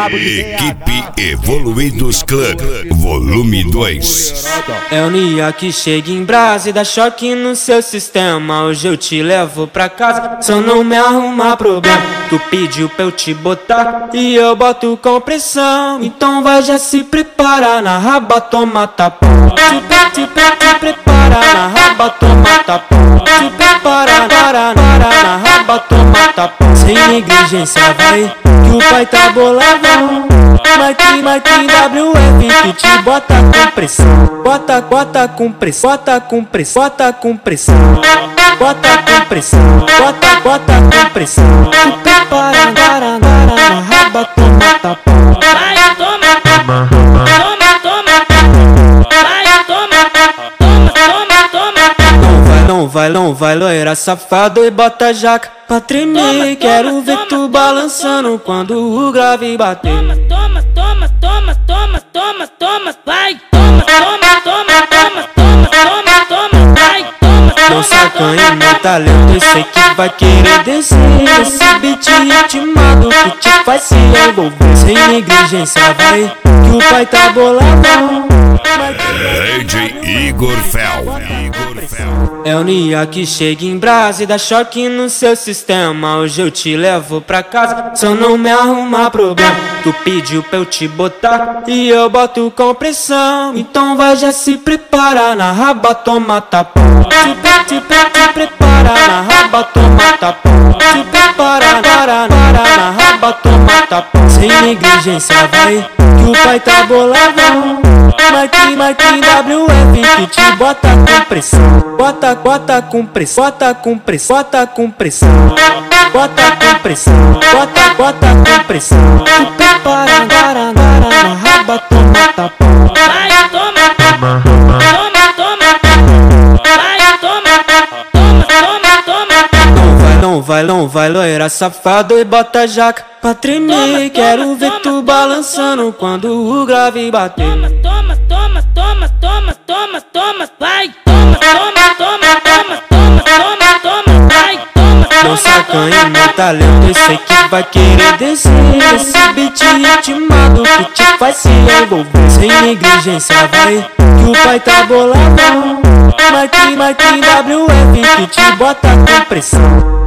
rabo de Equipe Evoluídos Club, volume 2. É o Nia que chega em brasa e dá choque no seu sistema. Hoje eu te levo pra casa, só não me arrumar problema. Tu pediu pra eu te botar e eu boto com pressão. Então vai já se prepara, na raba toma tapão. Te prepara, na raba toma tapão. Te prepara, na raba toma tapão. Sem negligência vai, que o pai tá boladão. Mike WF que te bota com pressão. Bota com pressão, bota com pressão, bota com pressão. Bota com pressão, bota com pressão. Te prepara, na raba toma tapão. Vai, toma, toma, toma, toma. Vai, toma, toma, toma. Não vai, loira safado e bota a jaca pra tremer. Quero ver tu balançando quando o grave bater. Toma, toma, toma, toma, toma, toma. Vai, toma, toma, toma, toma, toma, toma, toma. Vai, toma, Não sacanha meu talento, eu sei que vai querer descer. Esse beat ritmado que te faz se envolver. Sem negligência vai, que o pai tá boladão. DJ Igor Fel. É o Nia que chega em brasa e dá choque no seu sistema. Hoje eu te levo pra casa, só não me arrumar problema. Tu pediu pra eu te botar e eu boto com pressão. Então vai já se prepara, na raba toma tapão. Te prepara, na raba toma tapão. Te prepara, na raba toma tapão. Sem negligência vai, que o pai tá boladão. Mike WF que te bota com pressão. Bota com pressão, bota com pressão, bota com pressão. Bota com pressão, bota com pressão. Te prepara, na raba toma tapão. vai, toma, toma, toma. Vai, toma, toma, toma. Não vai, loira safado e bota a jaca pra tremer. Quero ver tu balançando quando o grave bater. Toma, toma, toma, toma, toma, toma. Vai, toma, toma, toma, toma, toma, toma, toma. Vai, toma, Não sacanha meu talento, eu sei que vai querer descer. Esse beat ritmado que te faz se envolver. Sem negligência vai, que o pai tá boladão. Mike WF que te bota com pressão.